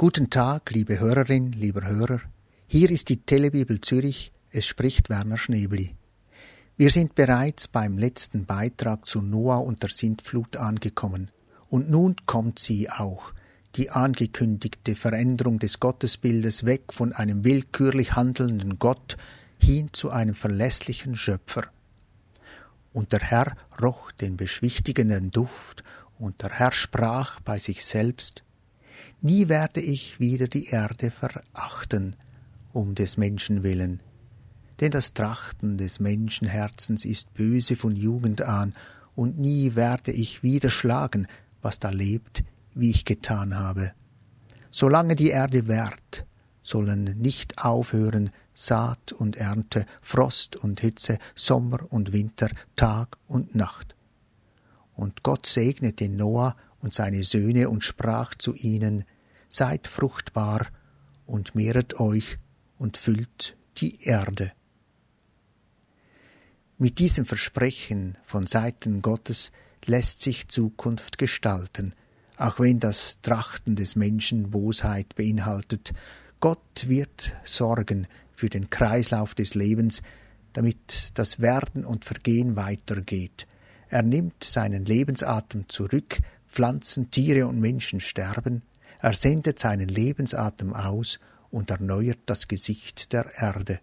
Guten Tag, liebe Hörerin, lieber Hörer. Hier ist die Telebibel Zürich, es spricht Werner Schnebli. Wir sind bereits beim letzten Beitrag zu Noah und der Sintflut angekommen. Und nun kommt sie auch, die angekündigte Veränderung des Gottesbildes weg von einem willkürlich handelnden Gott hin zu einem verlässlichen Schöpfer. Und der Herr roch den beschwichtigenden Duft, und der Herr sprach bei sich selbst: Nie werde ich wieder die Erde verachten, um des Menschen willen. Denn das Trachten des Menschenherzens ist böse von Jugend an, und nie werde ich wieder schlagen, was da lebt, wie ich getan habe. Solange die Erde währt, sollen nicht aufhören Saat und Ernte, Frost und Hitze, Sommer und Winter, Tag und Nacht. Und Gott segnete Noah und seine Söhne und sprach zu ihnen: Seid fruchtbar und mehret euch und füllt die Erde. Mit diesem Versprechen von Seiten Gottes lässt sich Zukunft gestalten, auch wenn das Trachten des Menschen Bosheit beinhaltet. Gott wird sorgen für den Kreislauf des Lebens, damit das Werden und Vergehen weitergeht. Er nimmt seinen Lebensatem zurück, Pflanzen, Tiere und Menschen sterben, er sendet seinen Lebensatem aus und erneuert das Gesicht der Erde.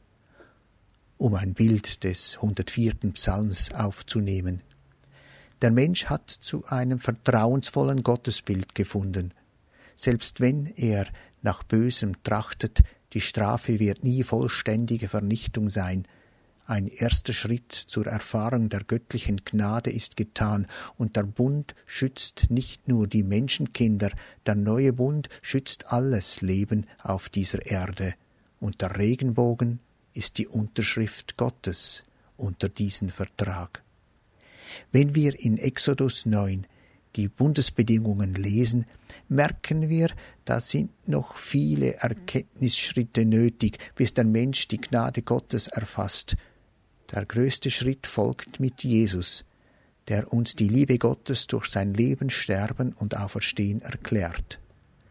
Um ein Bild des 104. Psalms aufzunehmen. Der Mensch hat zu einem vertrauensvollen Gottesbild gefunden. Selbst wenn er nach Bösem trachtet, die Strafe wird nie vollständige Vernichtung sein. Ein erster Schritt zur Erfahrung der göttlichen Gnade ist getan, und der Bund schützt nicht nur die Menschenkinder, der neue Bund schützt alles Leben auf dieser Erde, und der Regenbogen ist die Unterschrift Gottes unter diesen Vertrag. Wenn wir in Exodus 9 die Bundesbedingungen lesen, merken wir, da sind noch viele Erkenntnisschritte nötig, bis der Mensch die Gnade Gottes erfasst. Der größte Schritt folgt mit Jesus, der uns die Liebe Gottes durch sein Leben, Sterben und Auferstehen erklärt.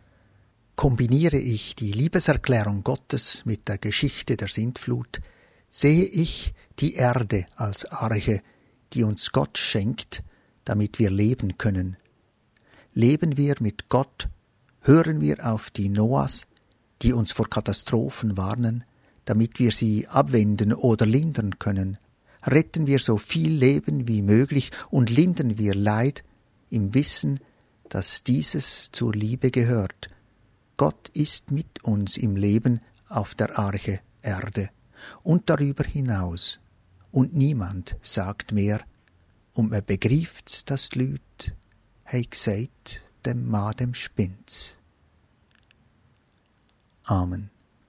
Kombiniere ich die Liebeserklärung Gottes mit der Geschichte der Sintflut, sehe ich die Erde als Arche, die uns Gott schenkt, damit wir leben können. Leben wir mit Gott, hören wir auf die Noahs, die uns vor Katastrophen warnen, damit wir sie abwenden oder lindern können. Retten wir so viel Leben wie möglich und lindern wir Leid im Wissen, dass dieses zur Liebe gehört. Gott ist mit uns im Leben auf der Arche Erde und darüber hinaus. Und niemand sagt mehr, und man begreift das Lüt, hei gesagt dem Mann dem Spinz. Amen.